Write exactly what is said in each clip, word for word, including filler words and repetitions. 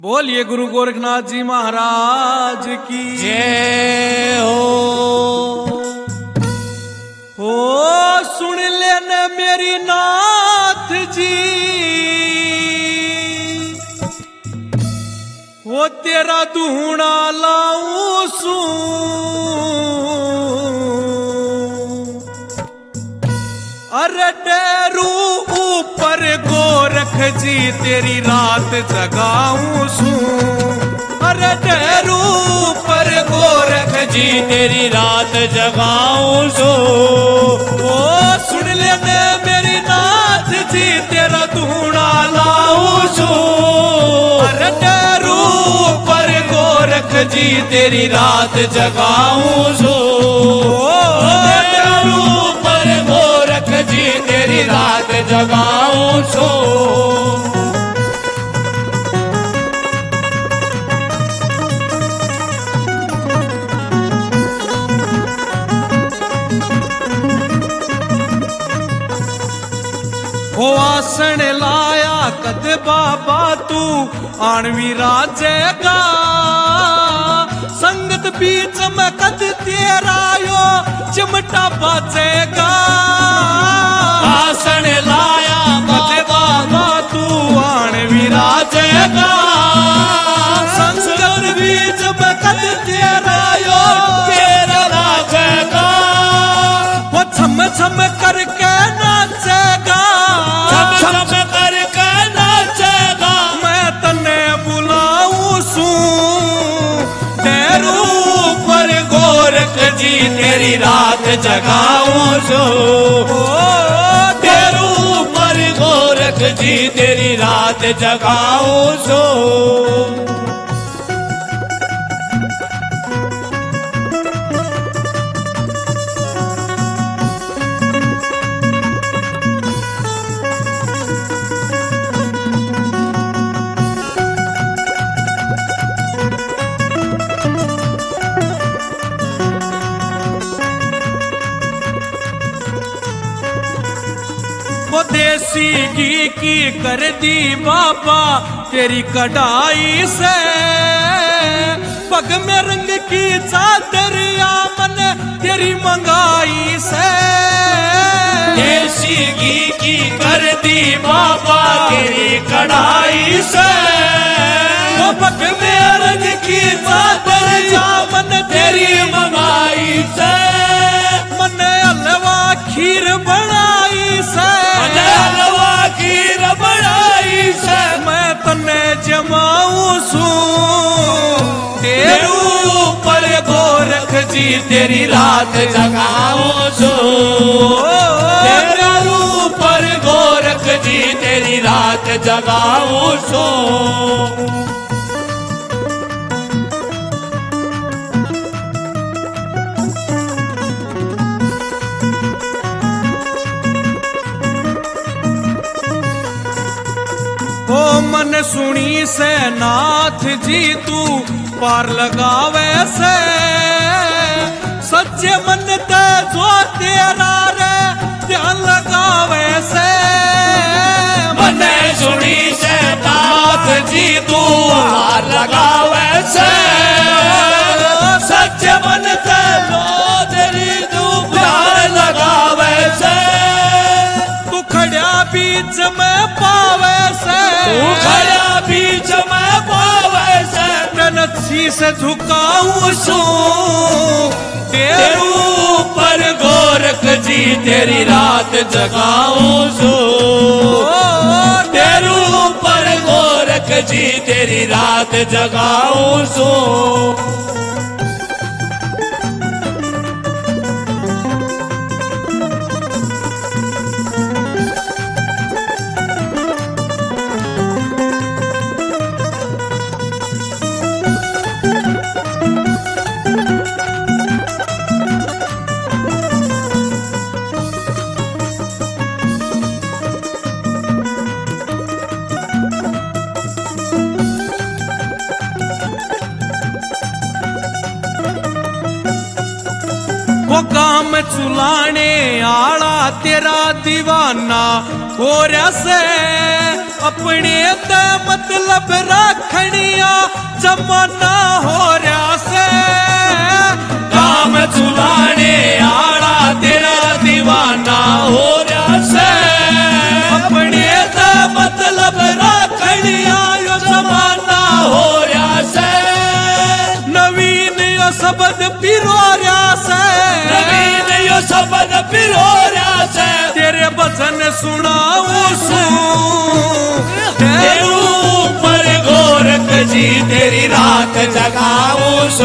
बोलिए गुरु गोरखनाथ जी महाराज की जय हो। हो सुन लेने मेरी नाथ जी, हो तेरा धूना लाऊं सू, अरे डेरू ऊपर गोरख जी तेरी रात जगाऊं सू, अरे डेरू ऊपर गोरख जी तेरी रात जगाऊं सो। ओ सुन लेने मेरी नाथ जी तेरा धूना लाऊं सू, अरे डेरू ऊपर गोरख जी तेरी रात जगाऊं सो। डेरू ऊपर गोरख जी तेरी रात जगाऊं सो। हो आसन लाया कद बाबा तू आणवी राजेगा, संगत बीच में कद तेरा यो चिमटा बजेगा। आसन लाया कद बाबा तू आणवी राजेगा, संगत बीच में कद तेरा यो तेरा राजेगा। वो छम छम करके नाचेगा, छम छम करके नाचेगा। मैं तने बुलाऊं सू, डेरू ऊपर गोरख जी तेरी रात जगाऊं सो। डेरू ऊपर गोरख जी तेरी रात जगाऊं सो। वो देसी घी की कर दी बाबा तेरी कढ़ाई से, पग में रंग की चादर यामन तेरी मंगाई से। देसी घी की कर दी बाबा तेरी कढ़ाई से, वो पग में रंग की चादर यामन तेरी मंगाई से। मन हलवा खीर बनाई से, हलवा खीर बनाई से। मैं तने जमाऊं सू, डेरू ऊपर गोरख जी तेरी रात जगाऊं सो। डेरू ऊपर गोरख जी तेरी रात जगाऊं सो। ओ मन सुनी से नाथ जी तू पार लगावे से, सच्चे मन ते जो तेरा रे ध्यान लगावे से। मन सुनी से नाथ जी तू हार लगावे से, सच्चे मन से जो तेरी तू प्यार लगावे से। तू खड़ा बीच में पावे से, तू खड़ा बीच में पावे से। नच्छी से झुकाऊं सू, डेरू ऊपर गोरख जी तेरी रात जगाऊं सो। डेरू ऊपर गोरख जी तेरी रात जगाऊं सो। वो काम चुलाने आला तेरा दीवाना हो रहा से अपने ते मतलब रखनिया जमाना हो रहा से काम चुलाने आला तेरा दीवाना हो रहा से अपने ते मतलब रखनिया यो जमाना हो रहा से नवीन यो शब्द पिरो रहा से नवीन यो शब्द पिरो रहा से तेरे वचन सुनाऊं सू तेरू पर गोरख जी तेरी रात जगाऊं सू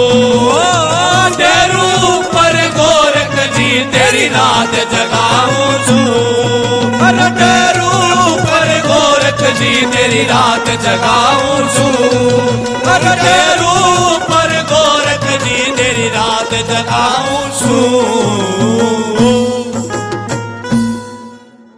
तेरू पर गोरख जी तेरी रात जगाऊं सू अरे तेरू पर गोरख जी तेरी रात जगाऊं सू अरे तेरू पर गोरख जी तेरी रात जगाऊं सू